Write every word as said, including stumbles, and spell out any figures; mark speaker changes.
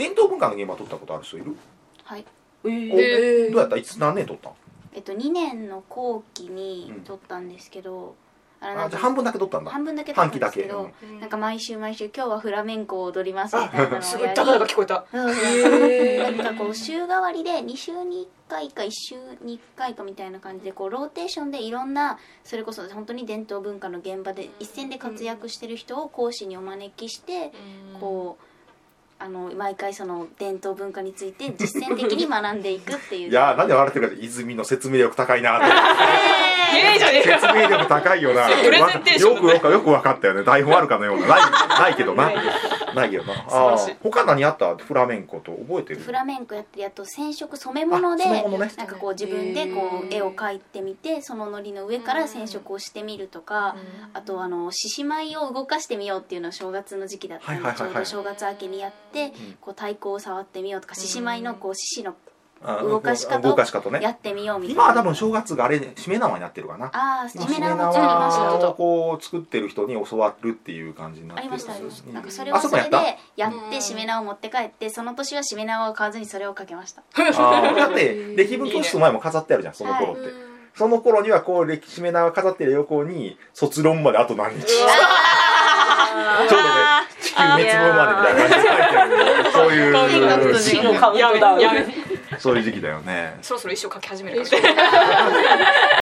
Speaker 1: 伝統文化の現場取ったことある人いる？
Speaker 2: はい。
Speaker 1: えー、どうやった？いつ何年取ったん？
Speaker 2: えっとにねんの後期に取ったんですけど、
Speaker 1: うん、あじゃあ半分だけ取ったんだ。
Speaker 2: 半分だけ取ったんですけど、うん、なんか毎週毎週今日はフラメンコを踊りますみたいなのをやり、
Speaker 3: すごい高々聞こえた。
Speaker 2: なんかこう週替わりでに週にいっかいかいっ週にいっかいかみたいな感じでこうローテーションでいろんなそれこそ本当に伝統文化の現場で一線で活躍してる人を講師にお招きしてこう。あの毎回その伝統文化について実践的に学んでいくっていう。
Speaker 1: いやーなんで笑ってるかって泉の説明力高いなって。
Speaker 3: えー、じゃねえか。
Speaker 1: 説明力高いよな。
Speaker 3: プレゼンテーション、
Speaker 1: ね、よくよく分かったよね。台本あるかのような。ないないけどな。ないけどな。あ他何やった？フラメンコと覚えてる？
Speaker 2: フラメンコやってる、あと染色染め物で、ね、なんかこう自分でこう絵を描いてみてその糊の上から染色をしてみるとか、あとあの獅子舞を動かしてみようっていうのを正月の時期だったんで、ちょうど正月明けにやって、こう太鼓を触ってみようとか獅子舞のこう獅子の動かし方をやってみようみたいな。
Speaker 1: 今は多分正月があれしめ縄になってるかな。
Speaker 2: ああ、しめ縄も作りました。
Speaker 1: をこう作ってる人に教わるっていう感じになってる。
Speaker 2: ありましたありました。なんかそれはそれでやってしめ縄を持って帰って、その年はしめ縄を買わずにそれをかけました。
Speaker 1: あだって歴文教室の前も飾ってあるじゃんその頃って。はい、その頃にはこう歴史しめ縄飾ってる横に卒論まであと何日。ちょうどね地球滅亡までみたいな感じで書いてある。そういう
Speaker 3: 死のカウントダウン。
Speaker 1: そういう時期だよね。
Speaker 3: そろそろ一生書き始めるから。